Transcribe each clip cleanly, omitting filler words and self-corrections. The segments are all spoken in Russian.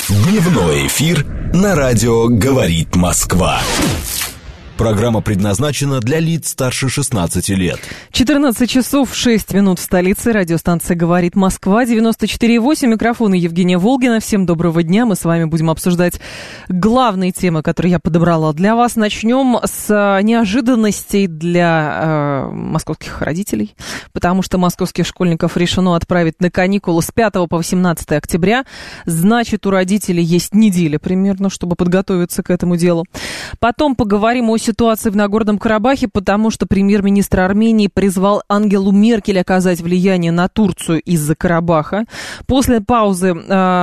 Дневной эфир на радио «Говорит Москва». Программа предназначена для лиц старше 16 лет. 14 часов 6 минут в столице. Радиостанция «Говорит Москва», 94,8. Микрофон Евгения Волгина. Всем доброго дня. Мы с вами будем обсуждать главные темы, которые я подобрала для вас. Начнем с неожиданностей для московских родителей, потому что московских школьников решено отправить на каникулы с 5 по 18 октября. Значит, у родителей есть неделя примерно, чтобы подготовиться к этому делу. Потом поговорим о ситуации в Нагорном Карабахе, потому что премьер-министр Армении призвал Ангелу Меркель оказать влияние на Турцию из-за Карабаха. После паузы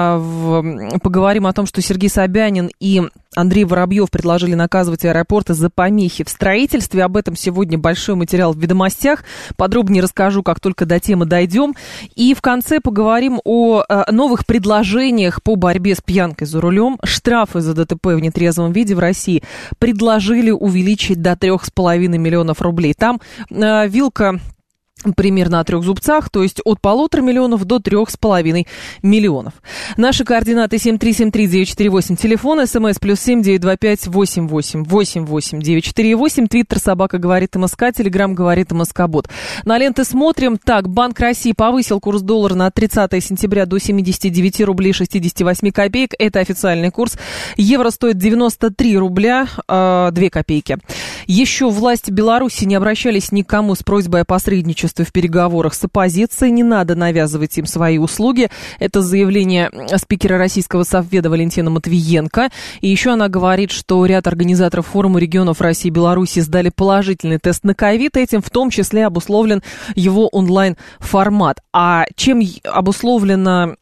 поговорим о том, что Сергей Собянин и Андрей Воробьев предложили наказывать аэропорты за помехи в строительстве. Об этом сегодня большой материал в «Ведомостях». Подробнее расскажу, как только до темы дойдем. И в конце поговорим о новых предложениях по борьбе с пьянкой за рулем. Штрафы за ДТП в нетрезвом виде в России предложили увеличить до 3,5 миллионов рублей. Там вилка примерно о 3 зубцах, то есть от 1,5 миллионов до 3,5 миллионов. Наши координаты 7373948, телефон, смс +7 925 88 88 948, твиттер собака говорит МСК, телеграм говорит МСК-бот. На ленты смотрим. Так, Банк России повысил курс доллара на 30 сентября до 79 рублей 68 копеек. Это официальный курс. Евро стоит 93 рубля 2 копейки. Еще власти Беларуси не обращались ни к кому с просьбой о посредничестве в переговорах с оппозицией. Не надо навязывать им свои услуги. Это заявление спикера Российского Совбеда Валентина Матвиенко. И еще она говорит, что ряд организаторов форума регионов России и Беларуси сдали положительный тест на ковид. Этим в том числе обусловлен его онлайн-формат. А чем обусловлена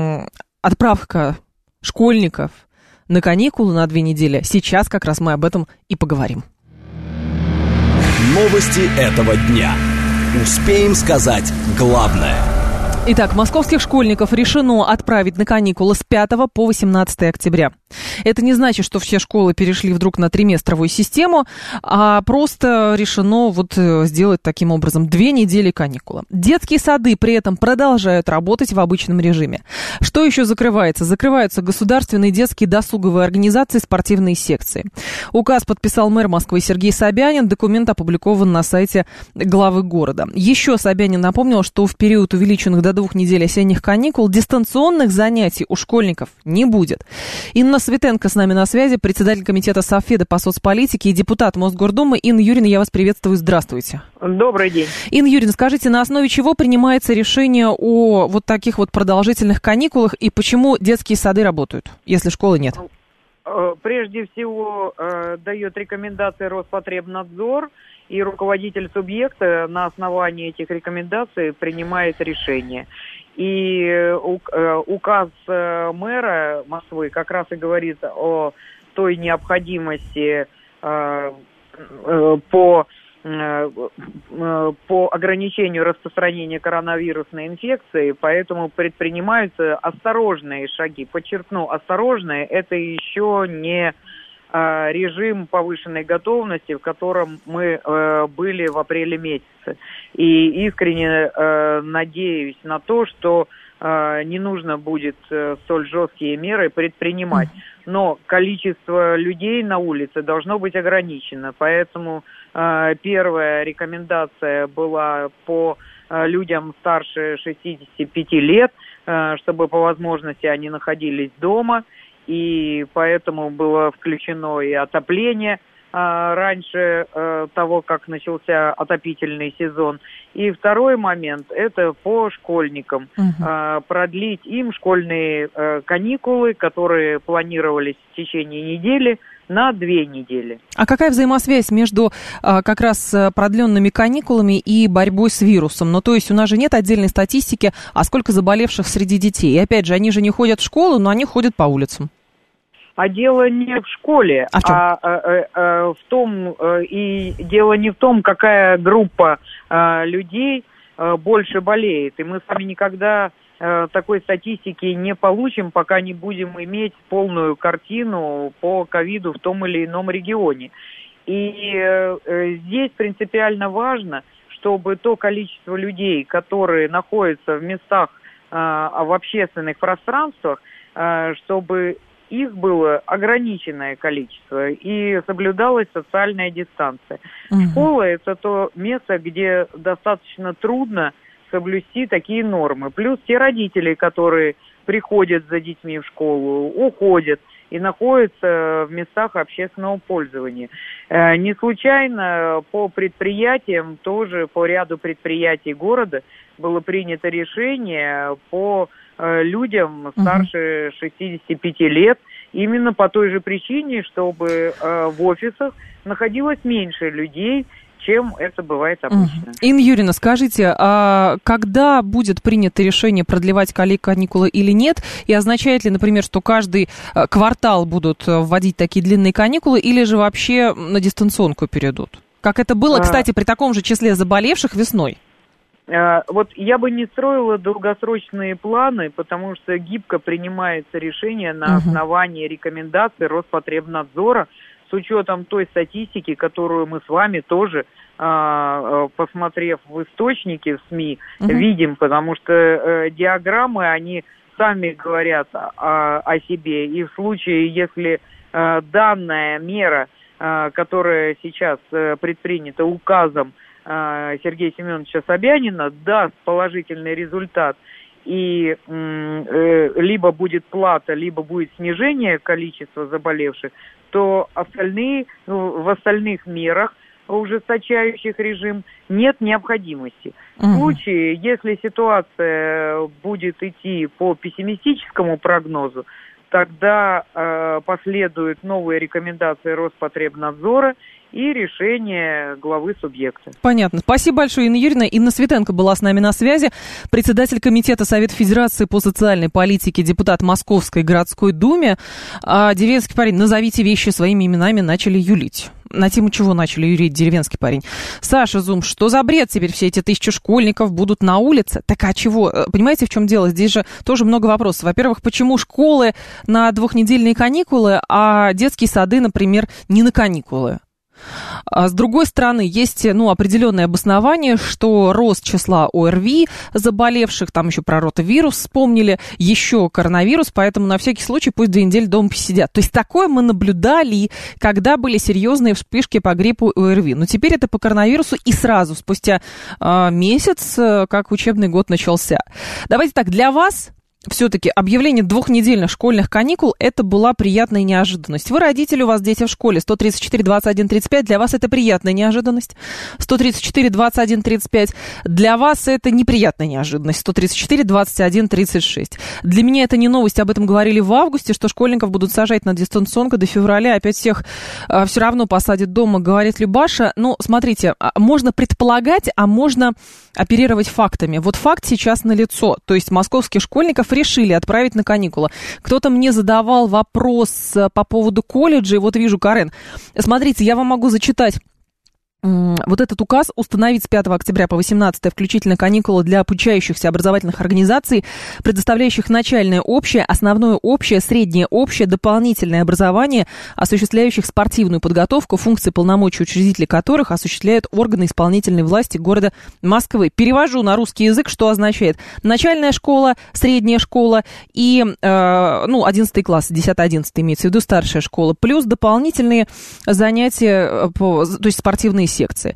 отправка школьников на каникулы на 2 недели? Сейчас как раз мы об этом и поговорим. Новости этого дня. Успеем сказать главное. Итак, московских школьников решено отправить на каникулы с 5 по 18 октября. Это не значит, что все школы перешли вдруг на триместровую систему, а просто решено сделать таким образом 2 недели каникулы. Детские сады при этом продолжают работать в обычном режиме. Что еще закрывается? Закрываются государственные детские досуговые организации, спортивные секции. Указ подписал мэр Москвы Сергей Собянин. Документ опубликован на сайте главы города. Еще Собянин напомнил, что в период увеличенных до 2 недель осенних каникул дистанционных занятий у школьников не будет. Инна Светенко с нами на связи, председатель комитета Совфеда по соцполитике и депутат Мосгордумы. Инна Юрьевна, я вас приветствую. Здравствуйте. Добрый день. Инна Юрьевна, скажите, на основе чего принимается решение о таких продолжительных каникулах и почему детские сады работают, если школы нет? Прежде всего, дает рекомендации Роспотребнадзор, и руководитель субъекта на основании этих рекомендаций принимает решение. И указ мэра Москвы как раз и говорит о той необходимости по ограничению распространения коронавирусной инфекции, поэтому предпринимаются осторожные шаги. Подчеркну, осторожные, это еще не режим повышенной готовности, в котором мы были в апреле месяце. И искренне надеюсь на то, что не нужно будет столь жесткие меры предпринимать. Но количество людей на улице должно быть ограничено. Поэтому первая рекомендация была по людям старше 65 лет, чтобы по возможности они находились дома. И поэтому было включено и отопление раньше того, как начался отопительный сезон. И второй момент – это по школьникам. Продлить им школьные каникулы, которые планировались в течение недели, на 2 недели. А какая взаимосвязь между как раз продленными каникулами и борьбой с вирусом? Ну, то есть у нас же нет отдельной статистики, а сколько заболевших среди детей. И опять же, они же не ходят в школу, но они ходят по улицам. А дело не в школе, в том, и дело не в том, какая группа людей больше болеет. И мы с вами никогда такой статистики не получим, пока не будем иметь полную картину по ковиду в том или ином регионе. И здесь принципиально важно, чтобы то количество людей, которые находятся в местах, в общественных пространствах, чтобы их было ограниченное количество и соблюдалась социальная дистанция. Школа – это то место, где достаточно трудно соблюсти такие нормы. Плюс те родители, которые приходят за детьми в школу, уходят и находятся в местах общественного пользования. Не случайно по предприятиям, тоже по ряду предприятий города было принято решение по людям старше 65 лет, именно по той же причине, чтобы в офисах находилось меньше людей, чем это бывает обычно. Инна Юрьевна, скажите, а когда будет принято решение продлевать каникулы или нет? И означает ли, например, что каждый квартал будут вводить такие длинные каникулы, или же вообще на дистанционку перейдут? Как это было, кстати, при таком же числе заболевших весной? Вот я бы не строила долгосрочные планы, потому что гибко принимается решение на основании рекомендаций Роспотребнадзора с учетом той статистики, которую мы с вами тоже, посмотрев в источники в СМИ, видим, потому что диаграммы, они сами говорят о себе. И в случае, если данная мера, которая сейчас предпринята указом Сергея Семеновича Собянина, даст положительный результат, и либо будет плата, либо будет снижение количества заболевших, то в остальных мерах, ужесточающих режим, нет необходимости. В случае, если ситуация будет идти по пессимистическому прогнозу, тогда последуют новые рекомендации Роспотребнадзора и решение главы субъекта. Понятно. Спасибо большое, Инна Юрьевна. Инна Светенко была с нами на связи. Председатель комитета Совета Федерации по социальной политике, депутат Московской городской думе. Деревенский парень, назовите вещи своими именами, начали юлить. На тему чего начали юрить деревенский парень? Саша Зум, что за бред? Теперь все эти 1000 школьников будут на улице? Так а чего? Понимаете, в чем дело? Здесь же тоже много вопросов. Во-первых, почему школы на 2-недельные каникулы, а детские сады, например, не на каникулы? А с другой стороны, есть определенное обоснование, что рост числа ОРВИ заболевших, там еще про ротавирус вспомнили, еще коронавирус, поэтому на всякий случай пусть 2 недели дома посидят. То есть такое мы наблюдали, когда были серьезные вспышки по гриппу и ОРВИ. Но теперь это по коронавирусу и сразу, спустя месяц, как учебный год начался. Давайте так, для вас... Все-таки объявление 2-недельных школьных каникул – это была приятная неожиданность. Вы родители, у вас дети в школе. 134, 21, 35. Для вас это приятная неожиданность. 134, 21, 35. Для вас это неприятная неожиданность. 134, 21, 36. Для меня это не новость. Об этом говорили в августе, что школьников будут сажать на дистанционку до февраля. Опять всех все равно посадят дома, говорит Любаша. Ну, смотрите, можно предполагать, а можно оперировать фактами. Вот факт сейчас налицо. То есть московских школьников решили отправить на каникулы. Кто-то мне задавал вопрос по поводу колледжей. Вот вижу, Карен. Смотрите, я вам могу зачитать. Вот этот указ установить с 5 октября по 18 включительно каникулы для обучающихся образовательных организаций, предоставляющих начальное общее, основное общее, среднее общее, дополнительное образование, осуществляющих спортивную подготовку, функции полномочий учредителей которых осуществляют органы исполнительной власти города Москвы. Перевожу на русский язык, что означает начальная школа, средняя школа и 11 класс, 10-11 имеется в виду старшая школа, плюс дополнительные занятия, то есть спортивные секции.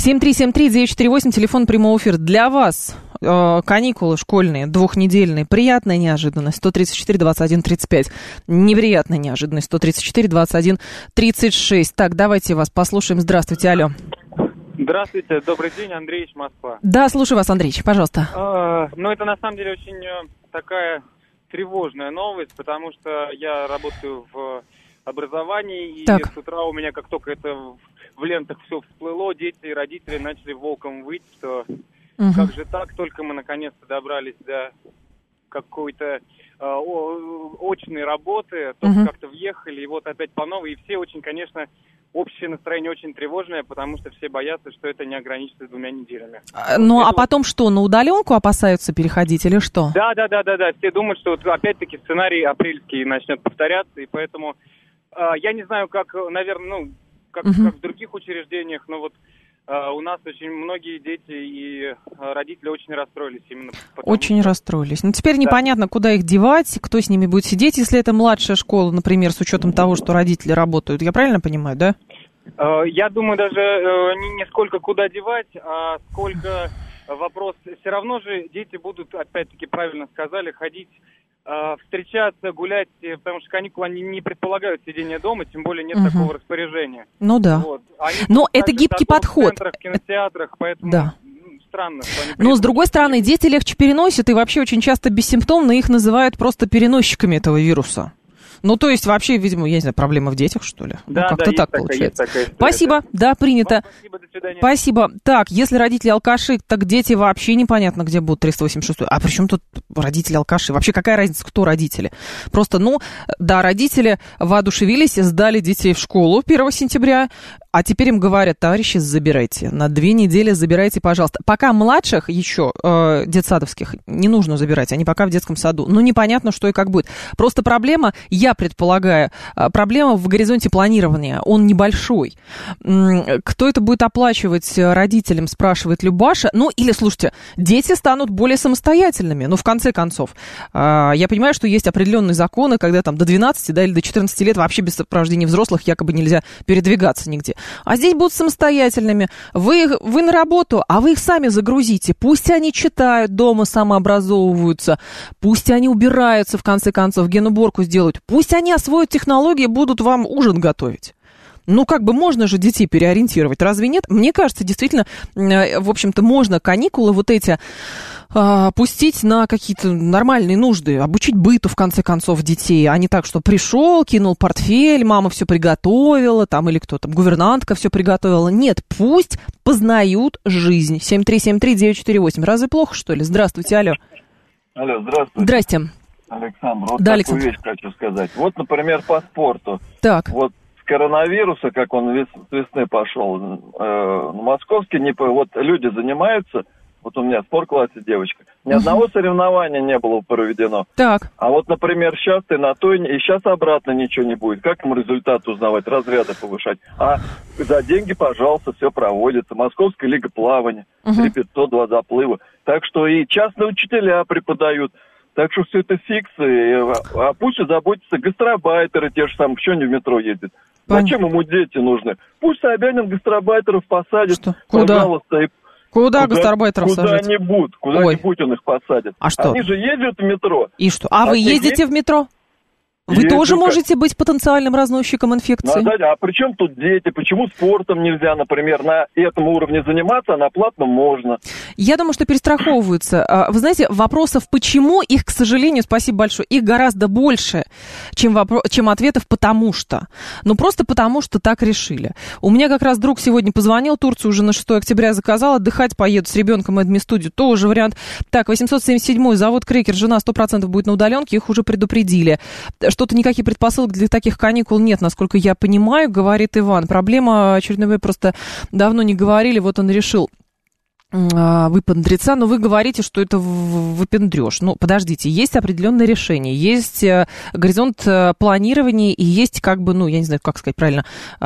7373948, телефон прямого эфира. Для вас каникулы школьные, 2-недельные, приятная неожиданность, 134, 21, 35. Неприятная неожиданность, 134, 21, 36. Так, давайте вас послушаем. Здравствуйте, алло. Здравствуйте, добрый день, Андреевич, Москва. Да, слушаю вас, Андреевич, пожалуйста. Это на самом деле очень такая тревожная новость, потому что я работаю в образовании, и так. С утра у меня, как только это в лентах все всплыло, дети и родители начали волком выть, что как же так, только мы наконец-то добрались до какой-то очной работы, только как-то въехали, и вот опять по новой, и все очень, конечно, общее настроение очень тревожное, потому что все боятся, что это не ограничится 2 неделями. А потом что, на удаленку опасаются переходить или что? Да, все думают, что вот опять-таки сценарий апрельский начнет повторяться, и поэтому я не знаю, как, наверное, как в других учреждениях, но вот у нас очень многие дети и родители очень расстроились именно потому, Очень расстроились. Но теперь непонятно, куда их девать, кто с ними будет сидеть, если это младшая школа, например, с учетом того, что родители работают. Я правильно понимаю, да? Я думаю, даже не сколько куда девать, а сколько вопрос. Все равно же дети будут, опять-таки, правильно сказали, ходить, встречаться, гулять, потому что каникулы они не предполагают сидение дома, тем более нет такого распоряжения. Ну да. Вот. Но это гибкий подход. В центрах, в кинотеатрах, поэтому да. Странно, что они... Но, с другой стороны, дети легче переносят, и вообще очень часто бессимптомно их называют просто переносчиками этого вируса. Ну, то есть, вообще, видимо, я не знаю, проблема в детях, что ли? Да, как-то так такая, получается. история, Спасибо, да, принято. Спасибо, до свидания. Спасибо. Так, если родители алкаши, так дети вообще непонятно, где будут 386. А при чем тут родители алкаши? Вообще, какая разница, кто родители? Просто, да, родители воодушевились, сдали детей в школу 1 сентября, а теперь им говорят: товарищи, забирайте. На 2 недели забирайте, пожалуйста. Пока младших еще, детсадовских, не нужно забирать. Они пока в детском саду. Непонятно, что и как будет. Просто проблема, я предполагаю, проблема в горизонте планирования. Он небольшой. Кто это будет оплачивать родителям, спрашивает Любаша. Или, слушайте, дети станут более самостоятельными. В конце концов. Я понимаю, что есть определенные законы, когда там до 12, или до 14 лет вообще без сопровождения взрослых якобы нельзя передвигаться нигде. А здесь будут самостоятельными. Вы на работу, а вы их сами загрузите. Пусть они читают дома, самообразовываются. Пусть они убираются, в конце концов, генуборку сделают. Пусть они освоят технологии, будут вам ужин готовить. Можно же детей переориентировать, разве нет? Мне кажется, действительно, в общем-то, можно каникулы вот эти пустить на какие-то нормальные нужды, обучить быту, в конце концов, детей, а не так, что пришел, кинул портфель, мама все приготовила, или кто там, гувернантка все приготовила. Нет, пусть познают жизнь. 7373948. Разве плохо, что ли? Здравствуйте, алло. Алло, здравствуйте. Здрасте. Александр, да, такую Александр. вещь хочу сказать. Например, по спорту. Так. С коронавируса, как он с весны пошел, московский, люди занимаются, у меня в спортклассе девочка, ни одного соревнования не было проведено. Так. А например, сейчас ты на то, и сейчас обратно ничего не будет. Как им результат узнавать, разряды повышать? А за деньги, пожалуйста, все проводится. Московская лига плавания, 3500, 2 заплыва. Так что и частные учителя преподают. Так что все это фиксы. А пусть заботятся гастробайтеры, те же самые, что они в метро ездят. Зачем ему дети нужны? Пусть Собянин гастробайтеров посадит, пожалуйста. Куда гастарбайтеров сажать? Куда-нибудь он их посадит. А что? Они же ездят в метро. И что? А вы ездите в метро? Вы тоже можете быть потенциальным разносчиком инфекции. А при чем тут дети? Почему спортом нельзя, например, на этом уровне заниматься, а на платном можно? Я думаю, что перестраховываются. Вы знаете, вопросов почему, их, к сожалению, спасибо большое, их гораздо больше, чем ответов потому что. Просто потому что так решили. У меня как раз друг сегодня позвонил, Турцию уже на 6 октября заказал, отдыхать поеду с ребенком, Эдми-студию, тоже вариант. Так, 877-й, завод Крекер, жена 100% будет на удаленке, их уже предупредили. Что-то никаких предпосылок для таких каникул нет, насколько я понимаю, говорит Иван. Проблема очередная, просто давно не говорили, он решил выпендриться, но вы говорите, что это выпендрёж. Подождите, есть определенное решение, есть горизонт планирования и есть я не знаю, как сказать правильно,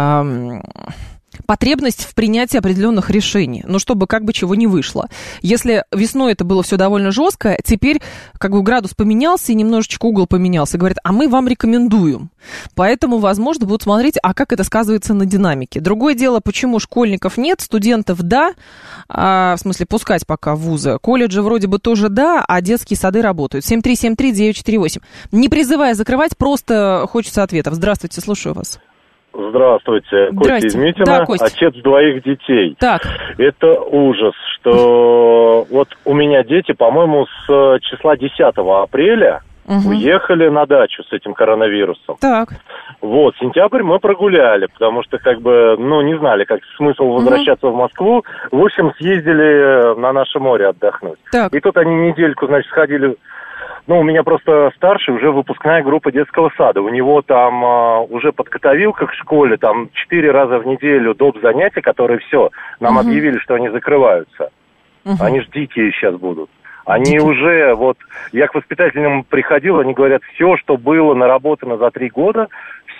потребность в принятии определенных решений, чтобы чего не вышло. Если весной это было все довольно жестко, теперь градус поменялся и немножечко угол поменялся. Говорят, а мы вам рекомендуем. Поэтому, возможно, будут смотреть, а как это сказывается на динамике. Другое дело, почему школьников нет, студентов да, в смысле пускать пока в вузы. Колледжи вроде бы тоже да, а детские сады работают. 7373948. Не призывая закрывать, просто хочется ответов. Здравствуйте, слушаю вас. Здравствуйте, Костя из Митина, да, отец 2 детей. Так. Это ужас, что у меня дети, по-моему, с числа 10 апреля уехали на дачу с этим коронавирусом. Так. Сентябрь мы прогуляли, потому что не знали, как смысл возвращаться в Москву. В общем, съездили на наше море отдохнуть. Так. И тут они недельку, сходили... у меня просто старший, уже выпускная группа детского сада. У него там уже подготовилка к школе, 4 раза в неделю доп. Занятия, которые нам объявили, что они закрываются. Они ж дикие сейчас будут. Они уже, я к воспитателям приходил, они говорят, все, что было наработано за 3 года,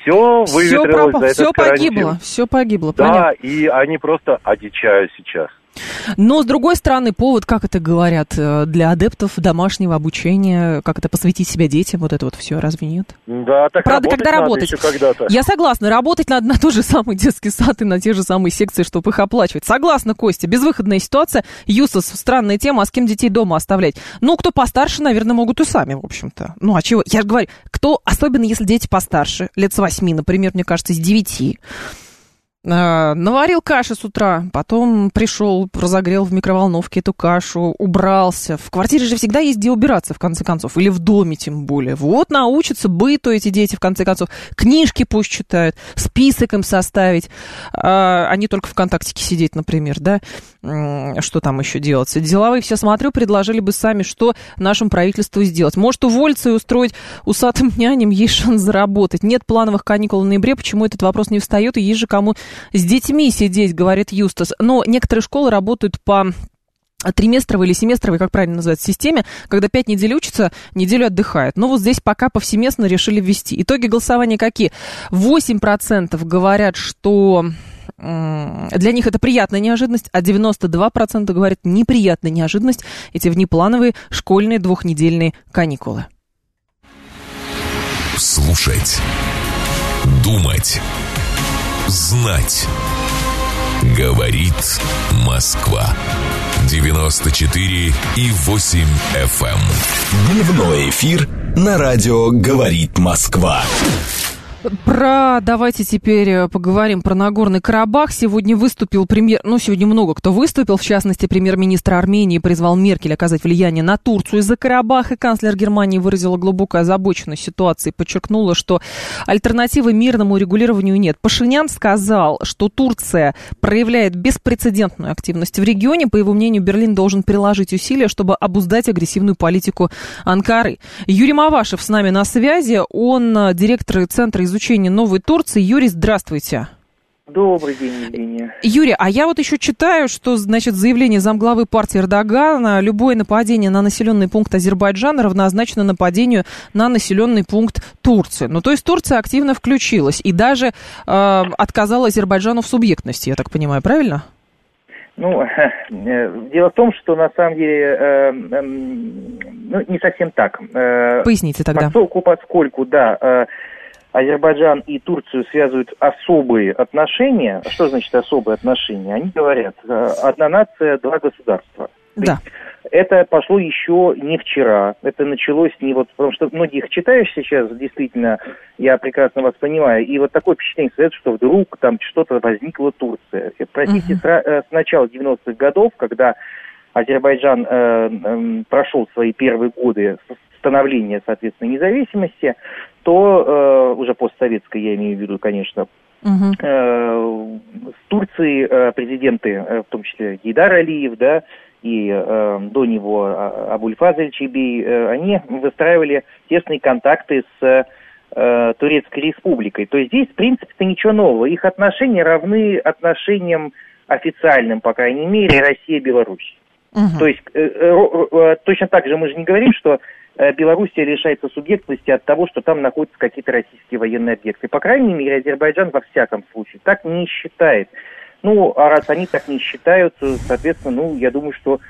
все выветрилось за этот карантин. Все погибло, да, понятно. И они просто одичают сейчас. Но, с другой стороны, повод, как это говорят, для адептов домашнего обучения, как это посвятить себя детям, вот это вот все, разве нет? Да, так правда, когда надо работать? еще когда-то. Я согласна, работать надо на тот же самый детский сад и на те же самые секции, чтобы их оплачивать. Согласна, Костя, безвыходная ситуация. Юстас, странная тема, а с кем детей дома оставлять? Ну, кто постарше, наверное, могут и сами, в общем-то. Ну, а чего? Я же говорю, кто, особенно если дети постарше, лет с 8, например, мне кажется, с 9, наварил каши с утра, потом пришел, разогрел в микроволновке эту кашу, убрался. В квартире же всегда есть где убираться, в конце концов, или в доме тем более. Вот научатся быту эти дети, в конце концов. Книжки пусть читают, список им составить, а не только ВКонтактике сидеть, например, да. Что там еще делать? Деловые все, смотрю, предложили бы сами, что нашему правительству сделать. Может, уволиться и устроить усатым няням, есть шанс заработать. Нет плановых каникул в ноябре, почему этот вопрос не встает, и есть же кому с детьми сидеть, говорит Юстас. Но некоторые школы работают по триместровой или семестровой, как правильно называется, системе, когда 5 недель учатся, неделю отдыхают. Но вот здесь пока повсеместно решили ввести. Итоги голосования какие? 8% говорят, что для них это приятная неожиданность, а 92% говорят неприятная неожиданность, эти внеплановые школьные 2-недельные каникулы. Слушать, думать, знать. Говорит Москва. 94,8 FM. Дневной эфир на радио «Говорит Москва». Давайте теперь поговорим про Нагорный Карабах. Сегодня выступил сегодня много кто выступил, в частности, премьер-министр Армении призвал Меркель оказать влияние на Турцию из-за Карабаха. Канцлер Германии выразила глубокую озабоченность ситуацией, подчеркнула, что альтернативы мирному урегулированию нет. Пашинян сказал, что Турция проявляет беспрецедентную активность в регионе. По его мнению, Берлин должен приложить усилия, чтобы обуздать агрессивную политику Анкары. Юрий Мавашев с нами на связи. Он директор Центра изучения Новой Турции. Юрий, здравствуйте. Добрый день, Евгения. Юрий, а я вот еще читаю, что, значит, заявление замглавы партии Эрдогана: любое нападение на населенный пункт Азербайджана равнозначно нападению на населенный пункт Турции. Ну, то есть Турция активно включилась и даже отказала Азербайджану в субъектности, я так понимаю, правильно? Ну, дело в том, что на самом деле, не совсем так. Поясните тогда. Поскольку, да, Азербайджан и Турцию связывают особые отношения. Что значит особые отношения? Они говорят, одна нация, два государства. Да. Это пошло еще не вчера. Это началось не вот... Потому что многих читаешь сейчас, действительно, я прекрасно вас понимаю, и вот такое впечатление создается, что вдруг там что-то возникла Турция. Простите, с начала 90-х годов, когда Азербайджан прошел свои первые годы становления, соответственно, независимости, то уже постсоветской, я имею в виду, конечно, с Турцией президенты, в том числе Гейдар Алиев, да, и до него Абульфаз Эль-Чейбей, они выстраивали тесные контакты с Турецкой Республикой. То есть здесь, в принципе, это ничего нового. Их отношения равны отношениям официальным, по крайней мере, Россия и Беларусь. То есть точно так же мы же не говорим, что Белоруссия лишается субъектности от того, что там находятся какие-то российские военные объекты. По крайней мере, Азербайджан во всяком случае так не считает. Ну, а раз они так не считают, соответственно, я думаю, что,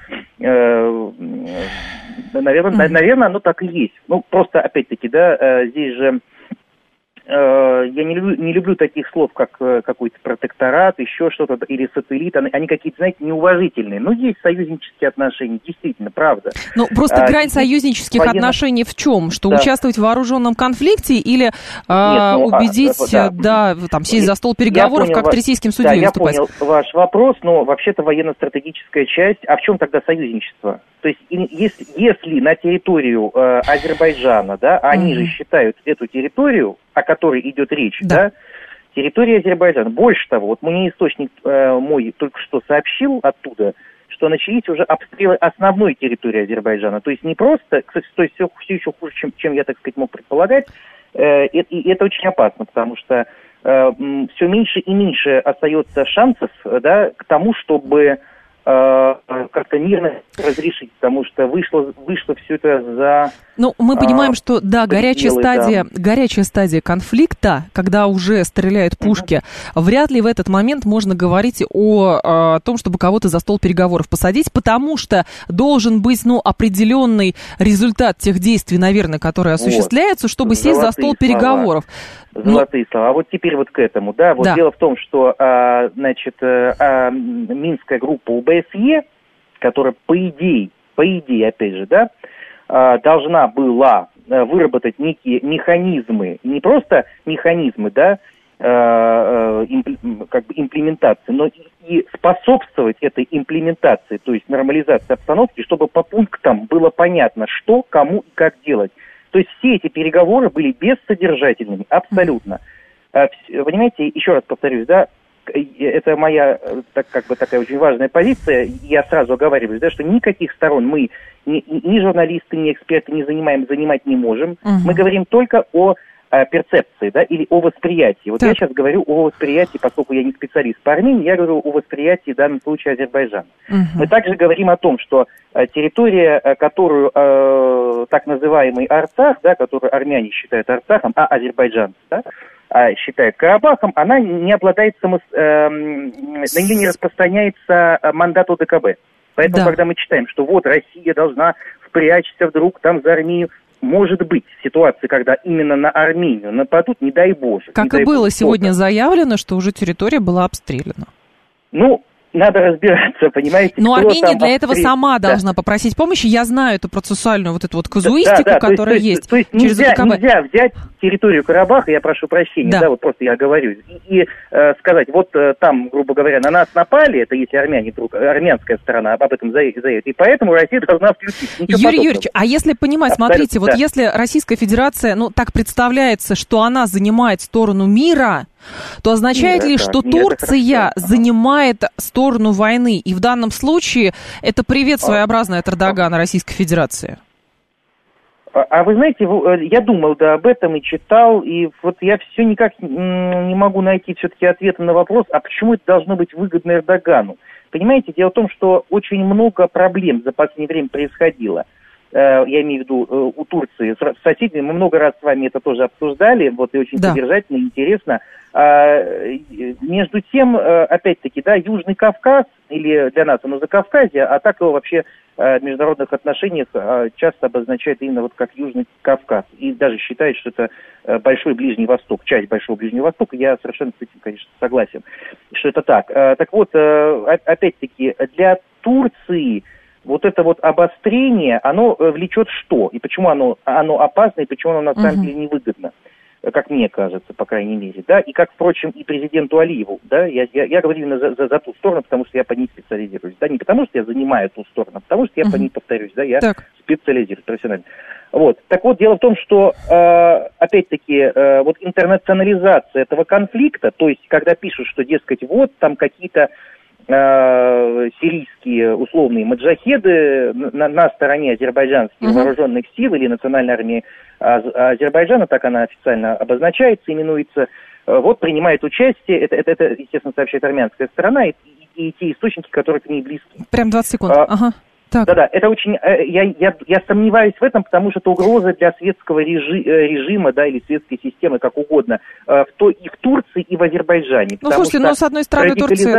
наверное, оно так и есть. Ну, просто, опять-таки, да, здесь же я не люблю таких слов, как какой-то протекторат, еще что-то, или сателлит. Они какие-то, знаете, неуважительные. Но есть союзнические отношения, действительно, правда. Ну, просто грань союзнических отношений в чем? Что участвовать в вооруженном конфликте или убедить, там, сесть за стол переговоров, как третейским судьей выступать? Я понял ваш вопрос, но вообще-то военно-стратегическая часть. А в чем тогда союзничество? То есть, если на территорию Азербайджана, да, они же считают эту территорию, о которой идет речь, да, территория Азербайджана. Больше того, вот мне источник мой только что сообщил оттуда, что начались уже обстрелы основной территории Азербайджана. То есть не просто, кстати, то есть все еще хуже, чем я, так сказать, мог предполагать, и это очень опасно, потому что все меньше и меньше остается шансов, да, к тому, чтобы как-то мирно разрешить, потому что вышло все это за... Ну, мы понимаем, что, да, горячая стадия конфликта, когда уже стреляют пушки, вряд ли в этот момент можно говорить о том, чтобы кого-то за стол переговоров посадить, потому что должен быть, определенный результат тех действий, наверное, которые осуществляются, чтобы сесть за стол переговоров. Золотые слова. А вот теперь вот к этому, да, вот дело в том, что, Минская группа ОБСЕ, которая по идее, опять же, да, должна была выработать некие механизмы, не просто механизмы, да, имплементации, но и способствовать этой имплементации, то есть нормализации обстановки, чтобы по пунктам было понятно, что, кому и как делать. То есть все эти переговоры были бессодержательными, абсолютно. Понимаете, еще раз повторюсь, да, это моя такая очень важная позиция. Я сразу оговариваюсь, да, что никаких сторон мы, ни журналисты, ни эксперты занимать не можем. Мы говорим только о перцепции, да, или о восприятии. Вот я сейчас говорю о восприятии, поскольку я не специалист по Армении, я говорю о восприятии в данном случае Азербайджана. Мы также говорим о том, что территория, которую так называемый Арцах, да, которую армяне считают Арцахом, а азербайджанцы, да, считают Карабахом, она не обладает на нее не распространяется мандат ОДКБ. Поэтому, когда мы читаем, что вот Россия должна впрячься вдруг там за Армению, может быть ситуация, когда именно на Армению нападут, не дай Боже. Как и было сегодня заявлено, что уже территория была обстреляна. Надо разбираться, понимаете. Но Армения для этого сама должна попросить помощи. Я знаю эту процессуальную вот эту вот казуистику, которая есть. То есть нельзя взять территорию Карабаха, я прошу прощения, да, вот просто я говорю, и сказать, вот там, грубо говоря, на нас напали, это если армянская сторона об этом заявит, и поэтому Россия должна включиться. Юрий Юрьевич, а если понимать, смотрите, вот если Российская Федерация, так представляется, что она занимает сторону мира, то означает ли, что Турция занимает сторону войны? И в данном случае это привет своеобразный от Эрдогана Российской Федерации. А вы знаете, я думал, об этом и читал, и вот я все никак не могу найти все-таки ответа на вопрос, а почему это должно быть выгодно Эрдогану? Понимаете, дело в том, что очень много проблем за последнее время происходило. Я имею в виду у Турции, с соседями, мы много раз с вами это тоже обсуждали, вот и очень содержательно, интересно. Между тем, опять-таки, Южный Кавказ, или для нас оно Закавказье, а так его вообще в международных отношениях часто обозначают именно вот как Южный Кавказ. И даже считают, что это Большой Ближний Восток, часть Большого Ближнего Востока. Я совершенно с этим, конечно, согласен, что это так. Так вот, опять-таки, для Турции вот это вот обострение, оно влечет что? И почему оно опасно, и почему оно на самом деле невыгодно? Как мне кажется, по крайней мере, да, и как, впрочем, и президенту Алиеву, да, я говорю именно за ту сторону, потому что я по ней специализируюсь, да, не потому что я занимаю ту сторону, а потому что я по ней повторюсь, да, я специализируюсь профессионально. Вот, так вот, дело в том, что, опять-таки, вот интернационализация этого конфликта, то есть, когда пишут, что, дескать, вот, там какие-то сирийские условные маджахеды на стороне азербайджанских вооруженных сил или национальной армии Азербайджана, так она официально обозначается, именуется, вот принимает участие, это естественно, сообщает армянская сторона и те источники, которые к ней близки. Прям 20 секунд, Да, это очень... Я сомневаюсь в этом, потому что это угроза для светского режима, да, или светской системы, как угодно, и в Турции, и в Азербайджане. Слушайте, с одной стороны,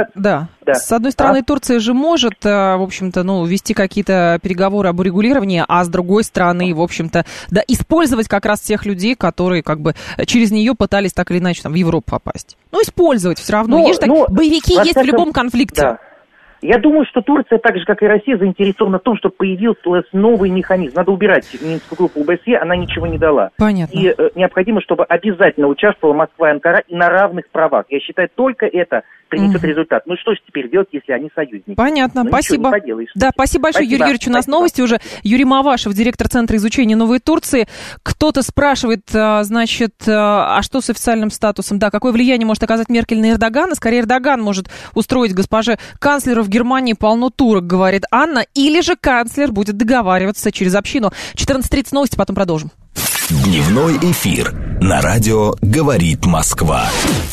с одной стороны, Турция же может, в общем-то, вести какие-то переговоры об урегулировании, а с другой стороны, в общем-то, использовать как раз тех людей, которые, через нее пытались так или иначе в Европу попасть. Использовать все равно. Боевики есть в любом конфликте. Да. Я думаю, что Турция, так же, как и Россия, заинтересована в том, чтобы появился новый механизм. Надо убирать Минскую группу ОБСЕ, она ничего не дала. Понятно. И необходимо, чтобы обязательно участвовала Москва и Анкара и на равных правах. Я считаю, только это принесет результат. Что же теперь делать, если они союзники? Понятно, спасибо. Да, спасибо большое, Юрий Юрьевич. У нас новости уже. Юрий Мавашев, директор Центра изучения Новой Турции. Кто-то спрашивает, а что с официальным статусом? Да, какое влияние может оказать Меркель на Эрдогана? Скорее, Эрдоган может устроить госпоже канцлеру в Германии полно турок, говорит Анна, или же канцлер будет договариваться через общину. 14:30 новости, потом продолжим. Дневной эфир на радио «Говорит Москва».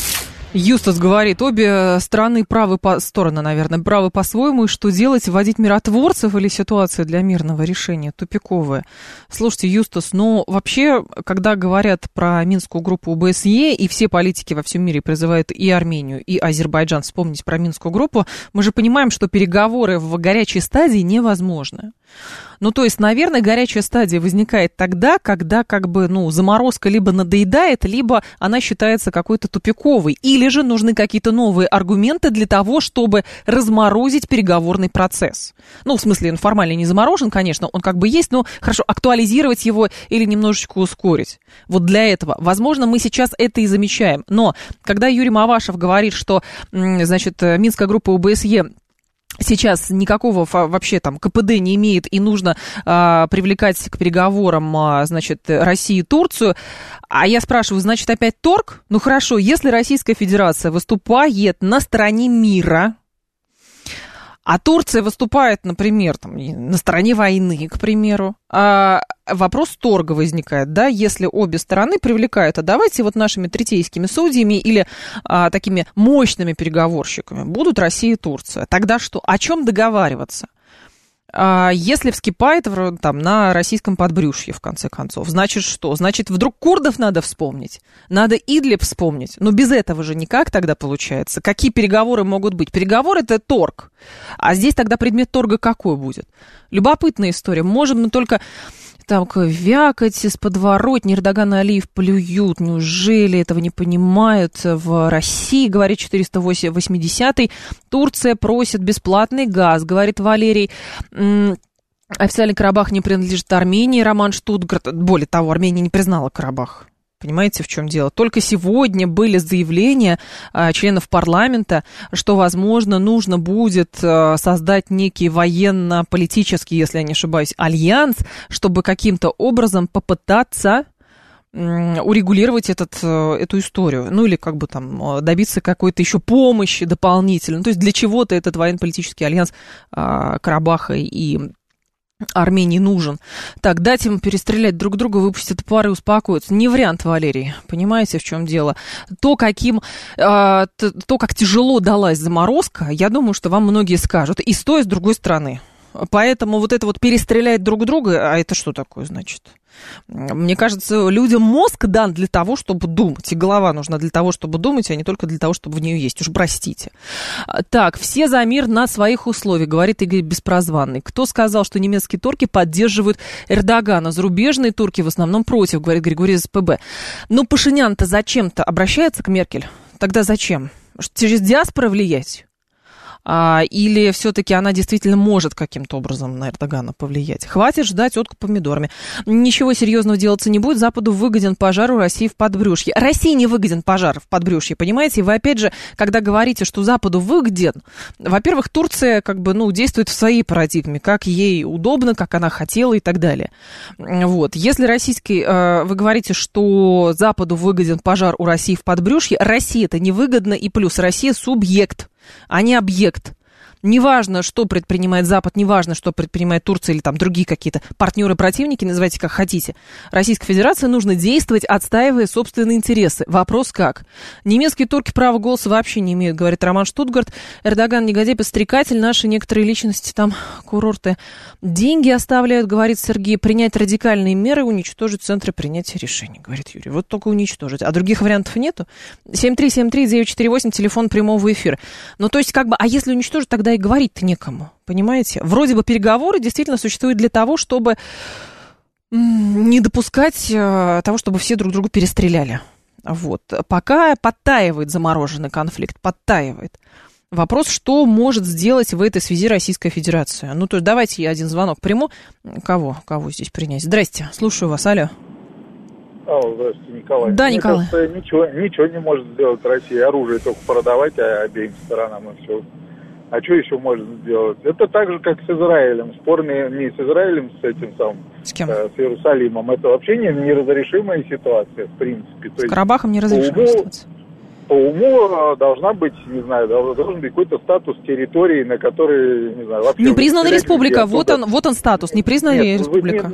Юстас говорит, обе стороны правы правы по-своему, и что делать, вводить миротворцев или ситуация для мирного решения тупиковая? Слушайте, Юстас, вообще, когда говорят про Минскую группу ОБСЕ, и все политики во всем мире призывают и Армению, и Азербайджан вспомнить про Минскую группу, мы же понимаем, что переговоры в горячей стадии невозможны. То есть, наверное, горячая стадия возникает тогда, когда заморозка либо надоедает, либо она считается какой-то тупиковой. Или же нужны какие-то новые аргументы для того, чтобы разморозить переговорный процесс. В смысле, он формально не заморожен, конечно, он есть, но хорошо, актуализировать его или немножечко ускорить. Вот для этого. Возможно, мы сейчас это и замечаем. Но когда Юрий Мавашев говорит, что, Минская группа ОБСЕ сейчас никакого вообще КПД не имеет, и нужно привлекать к переговорам, Россию и Турцию. А я спрашиваю, значит, опять торг? Хорошо, если Российская Федерация выступает на стороне мира, а Турция выступает, например, на стороне войны, к примеру, вопрос торга возникает, да, если обе стороны привлекают, а давайте нашими третейскими судьями или такими мощными переговорщиками будут Россия и Турция. Тогда что? О чем договариваться? Если вскипает на российском подбрюшье, в конце концов, значит что? Значит, вдруг курдов надо вспомнить? Надо Идлиб вспомнить? Без этого же никак тогда получается. Какие переговоры могут быть? Переговоры – это торг. А здесь тогда предмет торга какой будет? Любопытная история. Можем мы только вякать из подворотни, Эрдоган и Алиев плюют. Неужели этого не понимают в России, говорит 480-й. Турция просит бесплатный газ, говорит Валерий. Официальный Карабах не принадлежит Армении, Роман Штутгарт. Более того, Армения не признала Карабах. Понимаете, в чем дело? Только сегодня были заявления членов парламента, что, возможно, нужно будет создать некий военно-политический, если я не ошибаюсь, альянс, чтобы каким-то образом попытаться урегулировать эту историю. Или добиться какой-то еще помощи дополнительной. То есть для чего-то этот военно-политический альянс Карабаха и Армении нужен. Так, дать им перестрелять друг друга, выпустят пары и успокоятся. Не вариант, Валерий. Понимаете, в чем дело? То, как тяжело далась заморозка, я думаю, что вам многие скажут. И с той, и с другой стороны. Поэтому перестрелять друг друга, а это что такое значит? Мне кажется, людям мозг дан для того, чтобы думать, и голова нужна для того, чтобы думать, а не только для того, чтобы в нее есть. Уж простите. Так, все за мир на своих условиях, говорит Игорь Беспрозванный. Кто сказал, что немецкие турки поддерживают Эрдогана? Зарубежные турки в основном против, говорит Григорий из СПБ. Пашинян-то зачем-то обращается к Меркель? Тогда зачем? Через диаспору влиять? Или все-таки она действительно может каким-то образом на Эрдогана повлиять? Хватит ждать откуп помидорами. Ничего серьезного делаться не будет. Западу выгоден пожар у России в подбрюшье. России не выгоден пожар в подбрюшье, понимаете? И вы опять же, когда говорите, что Западу выгоден, во-первых, Турция действует в своей парадигме, как ей удобно, как она хотела и так далее. Если вы говорите, что Западу выгоден пожар у России в подбрюшье, России это невыгодно, и плюс Россия субъект, а не объект. Неважно, что предпринимает Запад, неважно, что предпринимает Турция или другие какие-то партнеры, противники, называйте как хотите. Российской Федерации нужно действовать, отстаивая собственные интересы. Вопрос как? Немецкие турки права голоса вообще не имеют, говорит Роман Штутгарт. Эрдоган негодяй, подстрекатель, наши некоторые личности курорты деньги оставляют, говорит Сергей. Принять радикальные меры, уничтожить центры принятия решений, говорит Юрий. Вот только уничтожить. А других вариантов нету? 7373948, телефон прямого эфира. То есть а если уничтожить, тогда и говорить-то некому, понимаете? Вроде бы переговоры действительно существуют для того, чтобы не допускать того, чтобы все друг друга перестреляли. Пока подтаивает замороженный конфликт, подтаивает. Вопрос, что может сделать в этой связи Российская Федерация? То есть давайте я один звонок приму. Кого здесь принять? Здрасте, слушаю вас, алло. Здравствуйте, Николай. Да, Николай. Мне кажется, ничего не может сделать Россия. Оружие только продавать обеим сторонам и все. А что еще можно сделать? Это так же, как с Израилем. Спор не с Израилем, с этим самым, с кем? С Иерусалимом. Это вообще неразрешимая ситуация, в принципе. С Карабахом неразрешимая ситуация. По уму должна быть, не знаю, должен быть какой-то статус территории, на которой, не знаю, вообще... Непризнанная республика, вот он статус, непризнанная республика.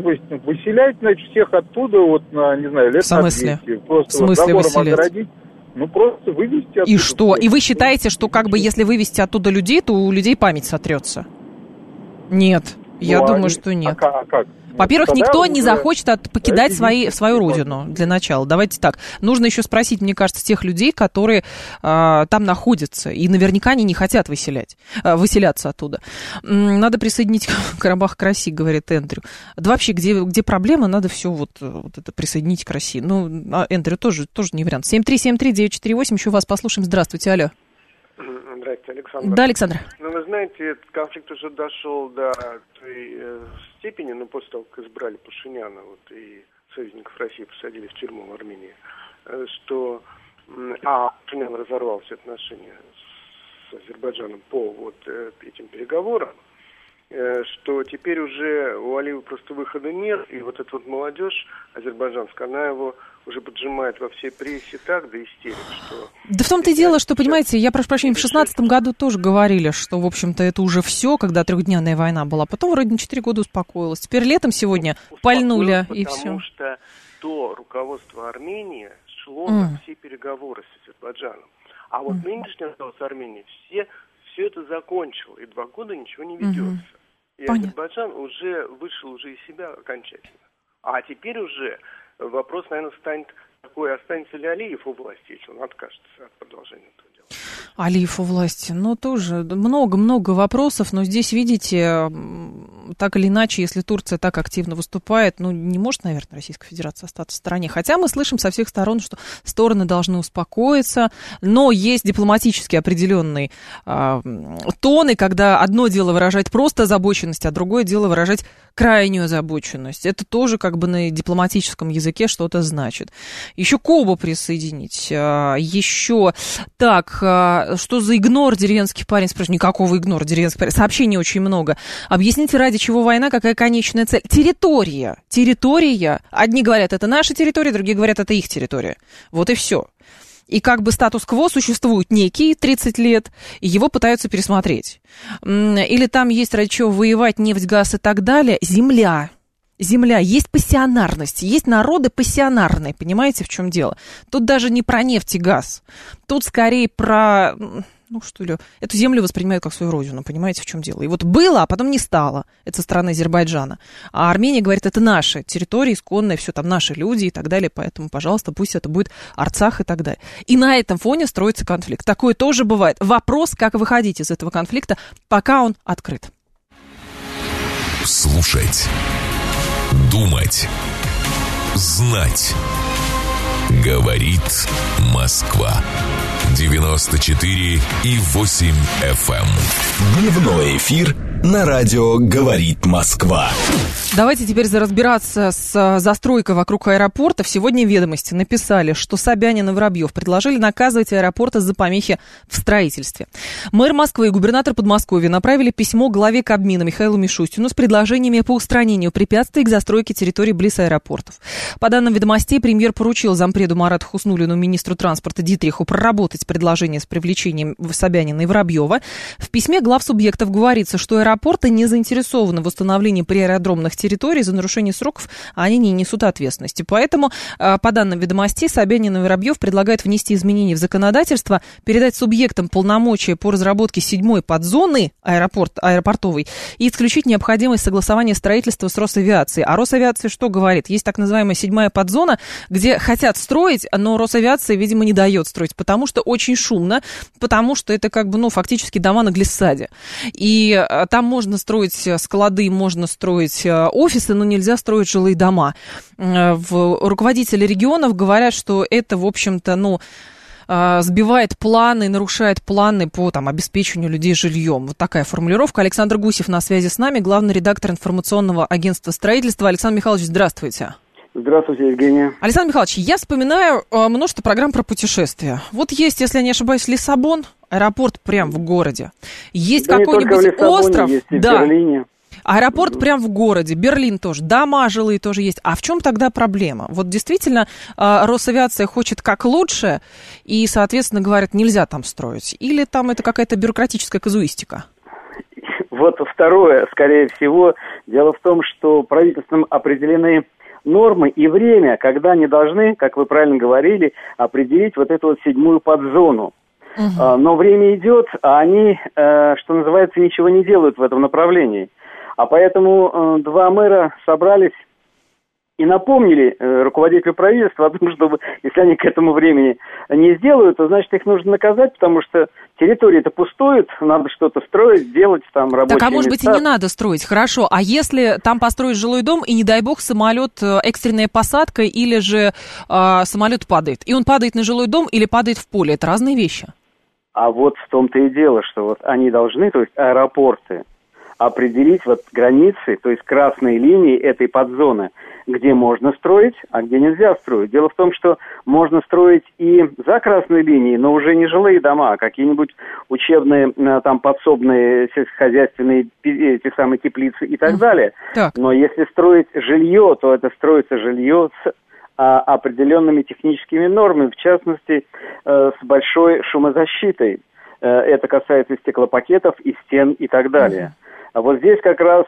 Выселять, всех оттуда, не знаю, лет на 200. В смысле выселять? Оградить. Ну, просто вывести оттуда. И что? И вы считаете, что как бы если вывести оттуда людей, то у людей память сотрется? Нет, я думаю, что нет. А как? Во-первых, никто не уже захочет покидать свою родину для начала. Давайте так. Нужно еще спросить, мне кажется, тех людей, которые там находятся. И наверняка они не хотят выселяться оттуда. Надо присоединить Карабах к России, говорит Эндрю. Да вообще, где проблема, надо все вот это присоединить к России. Ну, Эндрю тоже не вариант. 7373948, еще вас послушаем. Здравствуйте, алло. Здравствуйте, Александр. Да, Александр. Ну, вы знаете, этот конфликт уже дошел до той степени, после того, как избрали Пашиняна, и союзников России посадили в тюрьму в Армении, что Пашинян разорвал все отношения с Азербайджаном по этим переговорам, что теперь уже у Алиева просто выхода нет, и эта молодежь азербайджанская, она его уже поджимает во всей прессе так до истерик, что... Да в том-то и дело, что, понимаете, я прошу прощения, в 2016 году тоже говорили, что, в общем-то, это уже все, когда трехдневная война была. Потом вроде на 4 года успокоилась. Теперь летом сегодня пальнули, и все. Потому что то руководство Армении шло на все переговоры с Азербайджаном. А нынешнее руководство Армении все это закончило, и 2 года ничего не ведется. И Азербайджан уже вышел из себя окончательно. А теперь уже вопрос, наверное, станет такой, останется ли Алиев у власти, если он откажется от продолжения этого дела. Алиев у власти, тоже много-много вопросов, но здесь, видите, так или иначе, если Турция так активно выступает, не может, наверное, Российская Федерация остаться в стороне. Хотя мы слышим со всех сторон, что стороны должны успокоиться, но есть дипломатически определенный тон, и когда одно дело выражать просто озабоченность, а другое дело выражать крайнюю озабоченность. Это тоже на дипломатическом языке что-то значит. Еще Кобу присоединить. Еще так, что за игнор деревенский парень? Спрашиваю, никакого игнора деревенский парень. Сообщений очень много. Объясните, ради чего война, какая конечная цель? Территория. Одни говорят, это наша территория, другие говорят, это их территория. Вот и все. И статус-кво существует некий 30 лет, и его пытаются пересмотреть. Или там есть ради чего воевать, нефть, газ и так далее. Земля. Есть пассионарность, есть народы пассионарные, понимаете, в чем дело? Тут даже не про нефть и газ, тут скорее про, эту землю воспринимают как свою родину, понимаете, в чем дело? И было, а потом не стало, это со стороны Азербайджана. А Армения говорит, это наша территория исконная, все там наши люди и так далее, поэтому, пожалуйста, пусть это будет Арцах и так далее. И на этом фоне строится конфликт. Такое тоже бывает. Вопрос, как выходить из этого конфликта, пока он открыт. Слушать. Думать. Знать. Говорит Москва. 94,8 FM. Дневной эфир на радио «Говорит Москва». Давайте теперь разбираться с застройкой вокруг аэропортов. Сегодня «Ведомости» написали, что Собянин и Воробьев предложили наказывать аэропорты за помехи в строительстве. Мэр Москвы и губернатор Подмосковья направили письмо главе Кабмина Михаилу Мишустину с предложениями по устранению препятствий к застройке территорий близ аэропортов. По данным «Ведомостей», премьер поручил зампреду Марату Хуснуллину, министру транспорта Дитриху, проработать предложение с привлечением Собянина и Воробьева. В письме глав субъектов говорится, что аэропорты не заинтересованы в восстановлении приаэродромных территорий, за нарушение сроков они не несут ответственности. Поэтому, по данным «Ведомостей», Собянин и Воробьев предлагают внести изменения в законодательство, передать субъектам полномочия по разработке 7-й подзоны аэропортовой и исключить необходимость согласования строительства с Росавиацией. А Росавиация что говорит? Есть так называемая 7-я подзона, где хотят строить, но Росавиация, видимо, не дает строить, потому что очень шумно, потому что это фактически дома на глиссаде. И там можно строить склады, можно строить офисы, но нельзя строить жилые дома. Руководители регионов говорят, что это, в общем-то, сбивает планы, нарушает планы по обеспечению людей жильем. Вот такая формулировка. Александр Гусев на связи с нами, главный редактор информационного агентства строительства. Александр Михайлович, здравствуйте. Здравствуйте, Евгения. Александр Михайлович, я вспоминаю множество программ про путешествия. Вот есть, если я не ошибаюсь, Лиссабон, аэропорт прям в городе. Есть какой-нибудь остров, есть и в Берлине. Аэропорт прям в городе, Берлин тоже, дома жилые тоже есть. А в чем тогда проблема? Вот действительно Росавиация хочет как лучше и, соответственно, говорит, нельзя там строить? Или там это какая-то бюрократическая казуистика? Вот второе, скорее всего. Дело в том, что правительством определены нормы и время, когда они должны, как вы правильно говорили, определить вот эту вот 7-ю подзону. Но время идет, а они, что называется, ничего не делают в этом направлении. А поэтому два мэра собрались и напомнили руководителю правительства о том, чтобы, если они к этому времени не сделают, то, значит, их нужно наказать, потому что территория-то пустует, надо что-то строить, делать там рабочие места. Так, а может быть и не надо строить, хорошо. А если там построить жилой дом, и, не дай бог, самолет, экстренная посадка, или же самолет падает, и он падает на жилой дом или падает в поле, это разные вещи. А вот в том-то и дело, что вот они должны, то есть аэропорты, определить вот границы, то есть красные линии этой подзоны, где можно строить, а где нельзя строить. Дело в том, что можно строить и за красной линией, но уже не жилые дома, а какие-нибудь учебные, там, подсобные, сельскохозяйственные, эти самые теплицы и так далее. Так. Но если строить жилье, то это строится жилье с определенными техническими нормами, в частности, с большой шумозащитой. Это касается и стеклопакетов, и стен, и так далее. А вот здесь как раз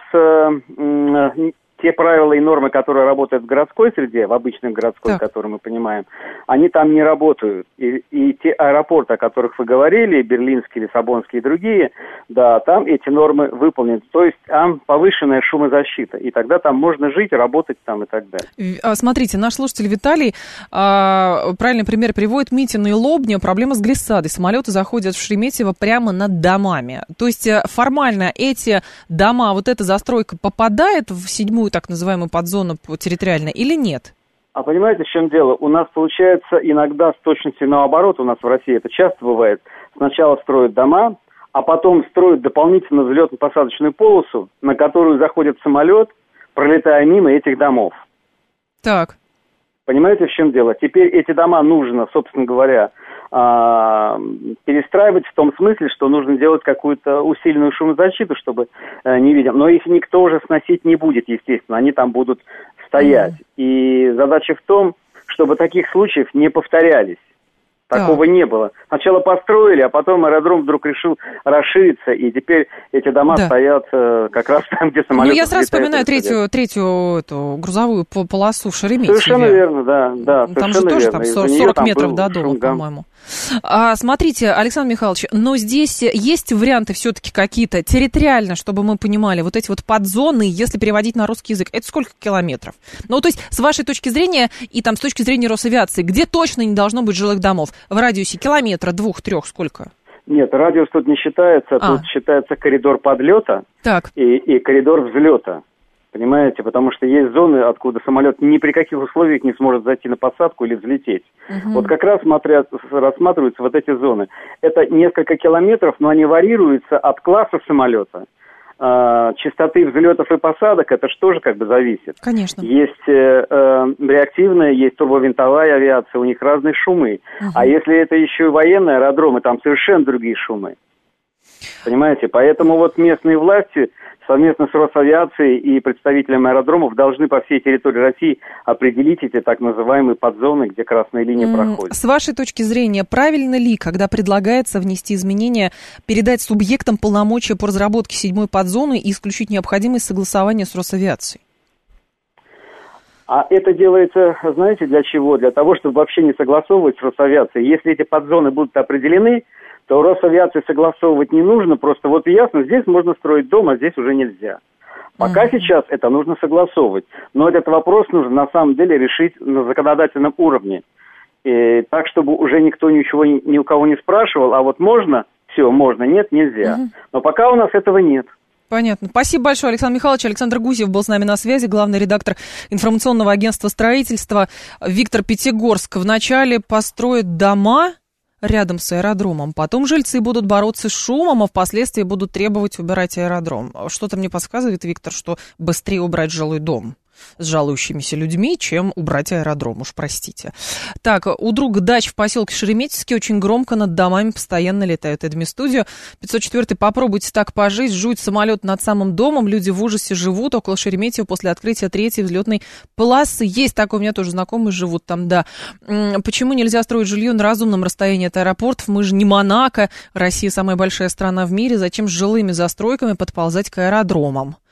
те правила и нормы, которые работают в городской среде, в обычной городской, которую мы понимаем, они там не работают. И те аэропорты, о которых вы говорили, Берлинский, Лиссабонский и другие, да, там эти нормы выполнены. То есть там повышенная шумозащита. И тогда там можно жить, работать там и так далее. Смотрите, наш слушатель Виталий правильный пример приводит. Митина и Лобня, проблема с глиссадой. Самолеты заходят в Шереметьево прямо над домами. То есть формально эти дома, вот эта застройка попадает в 7-ю так называемую подзону территориально или нет? А понимаете, в чем дело? У нас получается иногда с точностью наоборот, у нас в России это часто бывает. Сначала строят дома, а потом строят дополнительно взлетно-посадочную полосу, на которую заходит самолет, пролетая мимо этих домов. Так. Понимаете, в чем дело? Теперь эти дома нужно, собственно говоря, перестраивать в том смысле, что нужно делать какую-то усиленную шумозащиту, чтобы не видел. Но их никто уже сносить не будет, естественно, они там будут стоять. И задача в том, чтобы таких случаев не повторялись. Такого не было. Сначала построили, а потом аэродром вдруг решил расшириться, и теперь эти дома стоят как раз там, где самолет. Ну, я сразу вспоминаю третью эту грузовую полосу в Шереметьеве. Совершенно верно, да. Там же тоже там 40 метров до дома, по-моему. Смотрите, Александр Михайлович, но здесь есть варианты все-таки какие-то территориально, чтобы мы понимали, вот эти вот подзоны, если переводить на русский язык, это сколько километров? Ну, то есть, с вашей точки зрения, и там с точки зрения Росавиации, где точно не должно быть жилых домов? В радиусе километра, 2-3, сколько? Нет, радиус тут не считается, тут считается коридор подлета и коридор взлета. Понимаете, потому что есть зоны, откуда самолет ни при каких условиях не сможет зайти на посадку или взлететь. Вот как раз рассматриваются вот эти зоны. Это несколько километров, но они варьируются от класса самолета. Частоты взлетов и посадок, это же тоже как бы зависит. Конечно. Есть реактивная, есть турбовинтовая авиация, у них разные шумы. А если это еще и военные аэродромы, там совершенно другие шумы. Понимаете? Поэтому вот местные власти совместно с Росавиацией и представителями аэродромов должны по всей территории России определить эти так называемые подзоны, где красная линия проходит. С вашей точки зрения, правильно ли, когда предлагается внести изменения, передать субъектам полномочия по разработке 7-й подзоны и исключить необходимость согласования с Росавиацией? А это делается, знаете, для чего? Для того, чтобы вообще не согласовывать с Росавиацией. Если эти подзоны будут определены, то Росавиации согласовывать не нужно, просто вот ясно, здесь можно строить дом, а здесь уже нельзя. Пока сейчас это нужно согласовывать, но этот вопрос нужно на самом деле решить на законодательном уровне. И так, чтобы уже никто ничего ни у кого не спрашивал, а вот можно, все, можно, нет, нельзя. Но пока у нас этого нет. Понятно. Спасибо большое, Александр Михайлович. Александр Гусев был с нами на связи, главный редактор информационного агентства строительства. Виктор, Пятигорск. Вначале построят дома рядом с аэродромом, потом жильцы будут бороться с шумом, а впоследствии будут требовать убирать аэродром. Что-то мне подсказывает, Виктор, что быстрее убрать жилой дом с жалующимися людьми, чем убрать аэродром, уж простите. Так, у друга дач в поселке Шереметьевский очень громко над домами постоянно летают. Эдми-студио. 504-й, попробуйте так пожить, жуть самолет над самым домом, люди в ужасе живут около Шереметьево после открытия 3-й взлетной полосы. Есть такой, у меня тоже знакомые живут там, да. Почему нельзя строить жилье на разумном расстоянии от аэропортов? Мы же не Монако, Россия самая большая страна в мире, зачем с жилыми застройками подползать к аэродромам?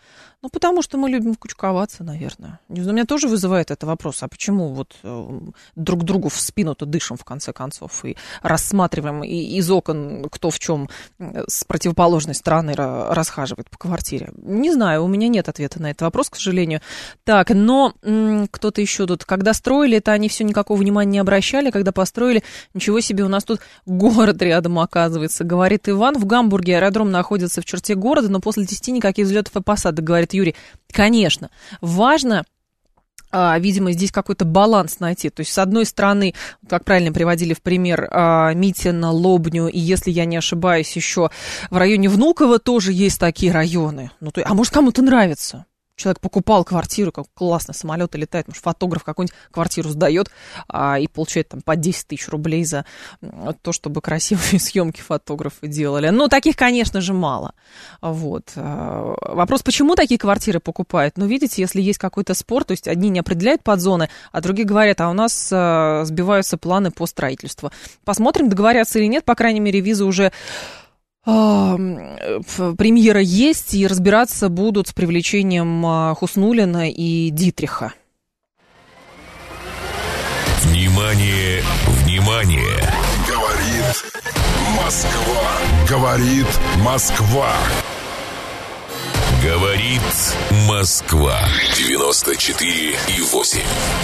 Ну, потому что мы любим кучковаться, наверное. У меня тоже вызывает это вопрос, а почему вот друг другу в спину-то дышим, в конце концов, и рассматриваем из окон, кто в чем с противоположной стороны расхаживает по квартире? Не знаю, у меня нет ответа на этот вопрос, к сожалению. Так, но кто-то еще тут, когда строили, это они все никакого внимания не обращали, когда построили, ничего себе, у нас тут город рядом оказывается, говорит Иван. В Гамбурге аэродром находится в черте города, но после 10 никаких взлетов и посадок, говорит Юрий. Конечно, важно, видимо, здесь какой-то баланс найти. То есть, с одной стороны, как правильно приводили в пример, Митина, Лобню, и, если я не ошибаюсь, еще в районе Внуково тоже есть такие районы. Ну, а может, кому-то нравится? Человек покупал квартиру, как классно, самолеты летают, может, фотограф какую-нибудь квартиру сдает и получает там по 10 тысяч рублей за то, чтобы красивые съемки фотографы делали. Но таких, конечно же, мало. Вот. Вопрос, почему такие квартиры покупают? Ну, видите, если есть какой-то спор, то есть одни не определяют подзоны, а другие говорят, а у нас сбиваются планы по строительству. Посмотрим, договорятся или нет, по крайней мере, виза уже... премьера есть, и разбираться будут с привлечением Хуснуллина и Дитриха. Внимание, внимание! Говорит Москва. Говорит Москва. Говорит Москва. 94,8.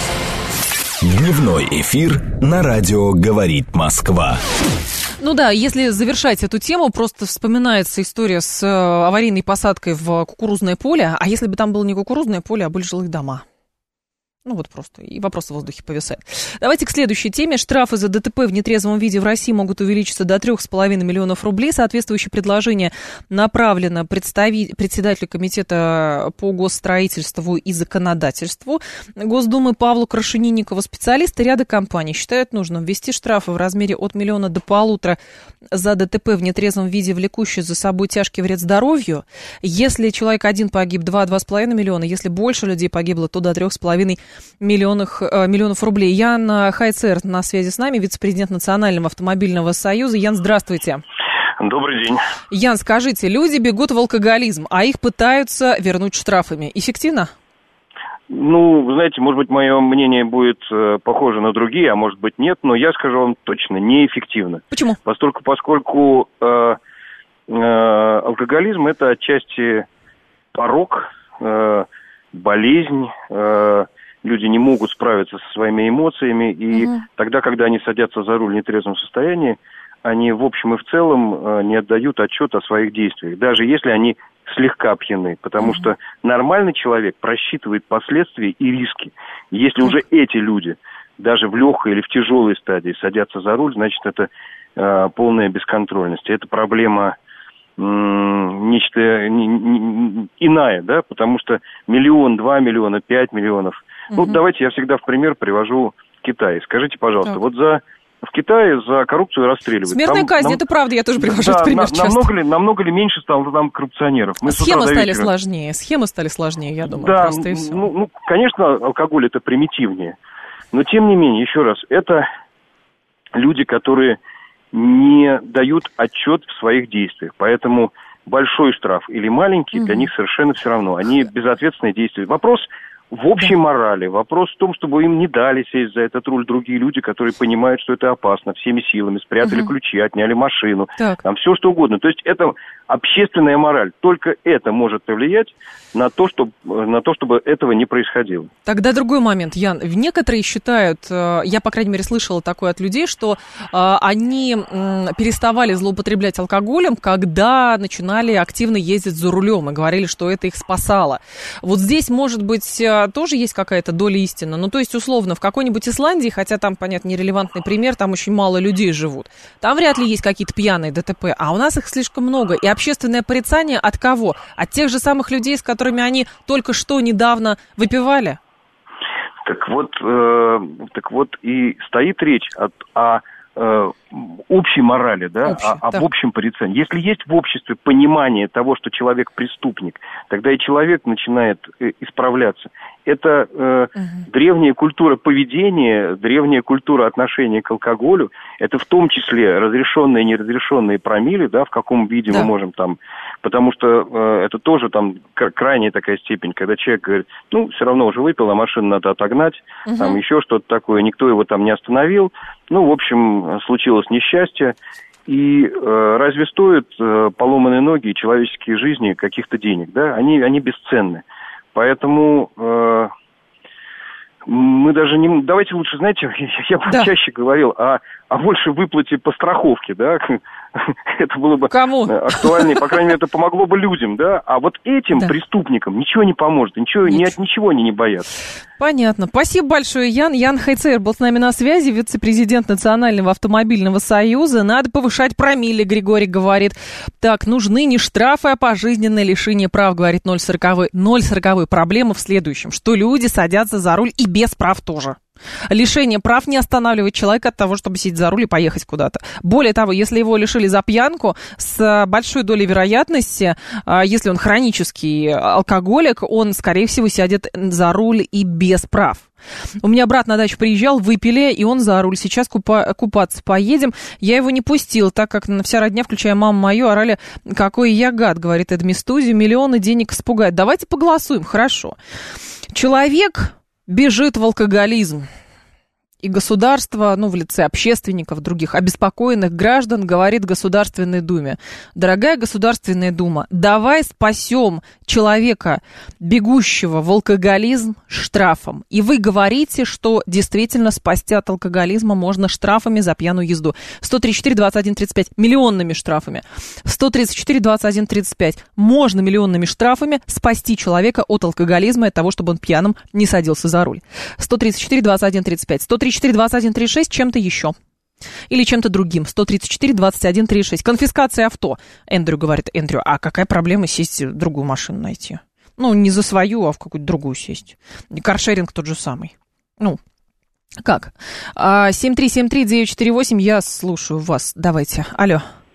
Дневной эфир на радио «Говорит Москва». Ну да, если завершать эту тему, просто вспоминается история с аварийной посадкой в кукурузное поле. А если бы там было не кукурузное поле, а были жилые дома? Ну вот просто, и вопрос в воздухе повисает. Давайте к следующей теме. Штрафы за ДТП в нетрезвом виде в России могут увеличиться до 3,5 миллионов рублей. Соответствующее предложение направлено председателю комитета по госстроительству и законодательству Госдумы Павлу Крашенинникову. Специалисты ряда компаний считают нужным ввести штрафы в размере от 1 миллиона до 1,5 миллиона за ДТП в нетрезвом виде, влекущие за собой тяжкий вред здоровью. Если человек один погиб, 2,5 миллиона. Если больше людей погибло, то до 3,5 миллионов рублей. Ян Хайцер на связи с нами, вице-президент Национального автомобильного союза. Ян, здравствуйте. Добрый день. Ян, скажите, люди бегут в алкоголизм, а их пытаются вернуть штрафами. Эффективно? Ну, знаете, может быть, мое мнение будет похоже на другие, а может быть нет, но я скажу вам точно, неэффективно. Почему? Поскольку алкоголизм – это отчасти порок, болезнь, люди не могут справиться со своими эмоциями, и тогда, когда они садятся за руль в нетрезвом состоянии, они в общем и в целом не отдают отчет о своих действиях, даже если они слегка пьяны, потому что нормальный человек просчитывает последствия и риски. Если уже эти люди, даже в легкой или в тяжелой стадии, садятся за руль, значит, это полная бесконтрольность. Это проблема нечто иная, да, потому что 1 миллион, 2 миллиона, 5 миллионов. Ну, давайте я всегда в пример привожу Китай. Скажите, пожалуйста, вот в Китае за коррупцию расстреливают. Смертная казнь, это правда, я тоже привожу этот пример часто. Намного ли меньше стало там коррупционеров? Схемы стали сложнее, я думаю, да, просто и все. Ну, конечно, алкоголь это примитивнее, но тем не менее, еще раз, это люди, которые не дают отчет в своих действиях, поэтому большой штраф или маленький для них совершенно все равно, они безответственные действия. Вопрос в общей морали, вопрос в том, чтобы им не дали сесть за этот руль другие люди, которые понимают, что это опасно, всеми силами, спрятали ключи, отняли машину, там все что угодно. То есть это общественная мораль, только это может повлиять на то, чтобы этого не происходило. Тогда другой момент, Ян. Некоторые считают, я, по крайней мере, слышала такое от людей, что они переставали злоупотреблять алкоголем, когда начинали активно ездить за рулем и говорили, что это их спасало. Вот здесь, может быть, тоже есть какая-то доля истины. Ну, то есть, условно, в какой-нибудь Исландии, хотя там, понятно, нерелевантный пример, там очень мало людей живут, там вряд ли есть какие-то пьяные ДТП, а у нас их слишком много. И общественное порицание от кого? От тех же самых людей, с которыми они только что недавно выпивали? Так вот и стоит речь о общей морали, да, об общем порицании. Если есть в обществе понимание того, что человек преступник, тогда и человек начинает исправляться. это древняя культура поведения, древняя культура отношения к алкоголю. Это в том числе разрешенные и неразрешенные промилле, да, в каком виде мы можем там... Потому что это тоже там крайняя такая степень, когда человек говорит, ну, все равно уже выпил, а машину надо отогнать, там еще что-то такое, никто его там не остановил. Ну, в общем, случилось несчастье. И разве стоят поломанные ноги и человеческие жизни каких-то денег, да? Они бесценны. Поэтому мы даже не... Давайте лучше, знаете, я бы чаще говорил о большей выплате по страховке, да? Это было бы актуальнее, по крайней мере, это помогло бы людям, да? А вот этим преступникам ничего не поможет, ни от ничего они не боятся. Понятно. Спасибо большое, Ян. Ян Хайцер был с нами на связи, вице-президент Национального автомобильного союза. Надо повышать промилле, Григорий говорит. Так, нужны не штрафы, а пожизненное лишение прав, говорит 040. 040. Проблема в следующем, что люди садятся за руль и без прав тоже. Лишение прав не останавливает человека от того, чтобы сесть за руль и поехать куда-то. Более того, если его лишили за пьянку, с большой долей вероятности, если он хронический алкоголик, он, скорее всего, сядет за руль и без прав. У меня брат на дачу приезжал, выпили, и он за руль. Сейчас купаться поедем. Я его не пустил, так как вся родня, включая маму мою, орали, какой я гад, говорит Эдми Студио, миллионы денег испугает. Давайте поголосуем, хорошо. Человек бежит в алкоголизм. И государство, в лице общественников, других обеспокоенных граждан, говорит Государственной Думе: дорогая Государственная Дума, давай спасем человека, бегущего в алкоголизм, штрафом. И вы говорите, что действительно спасти от алкоголизма можно штрафами за пьяную езду. 134-21-35, миллионными штрафами. 134-21-35, можно миллионными штрафами спасти человека от алкоголизма, от того, чтобы он пьяным не садился за руль. 134-21-35, 134-21-36, чем-то еще. Или чем-то другим. 134-21-36. Конфискация авто. Эндрю говорит, Эндрю, а какая проблема сесть в другую машину найти? Не за свою, а в какую-то другую сесть. Каршеринг тот же самый. Как? 7373948, я слушаю вас. Давайте. Алло.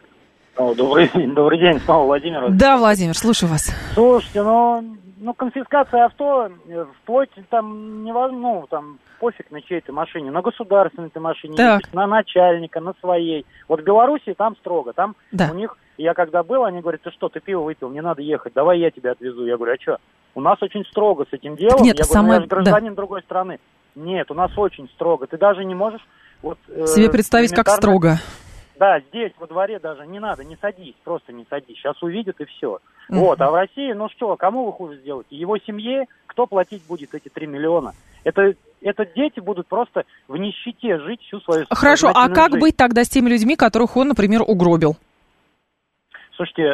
Добрый день, снова Владимир. Да, Владимир, слушаю вас. Слушайте, конфискация авто, вплоть там невозможно, там пофиг на чьей-то машине, на государственной машине, на начальника, на своей. Вот в Беларуси там строго, там у них, я когда был, они говорят, ты пиво выпил, не надо ехать, давай я тебя отвезу. Я говорю, а что? У нас очень строго с этим делом. Нет, я говорю, я же гражданин другой страны. Нет, у нас очень строго. Ты даже не можешь... себе представить, как строго. Да, здесь, во дворе даже не надо, не садись, просто не садись. Сейчас увидят и все. Вот, а в России, кому вы хуже сделаете? Его семье, кто платить будет эти 3 миллиона? Это дети будут просто в нищете жить всю свою жизнь. Хорошо, а как быть тогда с теми людьми, которых он, например, угробил? Слушайте,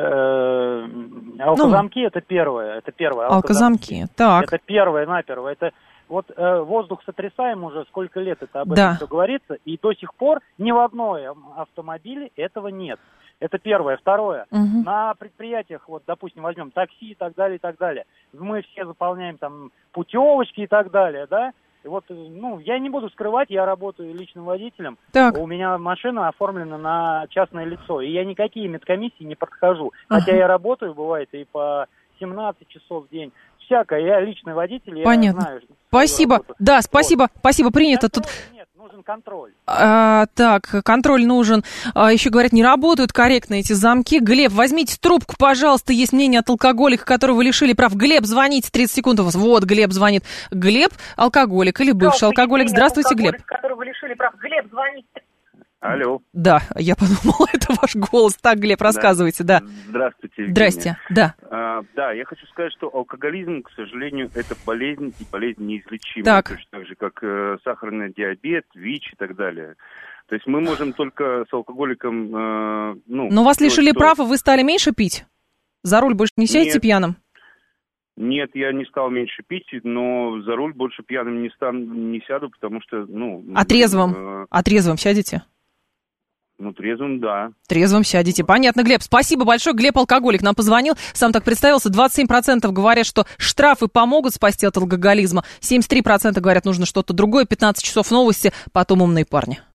алкозамки это первое. Алкозамки, так. Это первое, наперво. Это воздух сотрясаем уже сколько лет, это об этом все говорится, и до сих пор ни в одном автомобиле этого нет. Это первое. Второе. На предприятиях, допустим, возьмем такси и так далее, и так далее. Мы все заполняем там путевочки и так далее, да? И я не буду скрывать, я работаю личным водителем. Так. У меня машина оформлена на частное лицо, и я никакие медкомиссии не прохожу. Хотя я работаю, бывает, и по 17 часов в день. Всякое, я личный водитель, Понятно. Я знаю. Спасибо. Да, спасибо, принято. Тут... Нет, нужен контроль. Так, контроль нужен. Еще говорят, не работают корректно эти замки. Глеб, возьмите трубку, пожалуйста, есть мнение от алкоголика, которого лишили прав. Глеб, звоните, 30 секунд у вас. Вот, Глеб звонит. Глеб, алкоголик или бывший алкоголик. Здравствуйте, Глеб. Которого лишили прав. Глеб, звоните. Алло. Да, я подумала, это ваш голос. Так, Глеб, рассказывайте, да. Здравствуйте, Евгения. Здрасте, да. Да, я хочу сказать, что алкоголизм, к сожалению, это болезнь, и болезнь неизлечимая. Так. Точно так же, как сахарный диабет, ВИЧ и так далее. То есть мы можем только с алкоголиком... Но вас лишили прав, и вы стали меньше пить? За руль больше не сядете пьяным? Нет, я не стал меньше пить, но за руль больше пьяным не сяду, потому что, А трезвым? А трезвым сядете? Трезвым, да. Трезвым сядете. Понятно, Глеб. Спасибо большое. Глеб алкоголик нам позвонил, сам так представился. 27% говорят, что штрафы помогут спасти от алкоголизма. 73% говорят, нужно что-то другое. 15 часов новости, потом умные парни.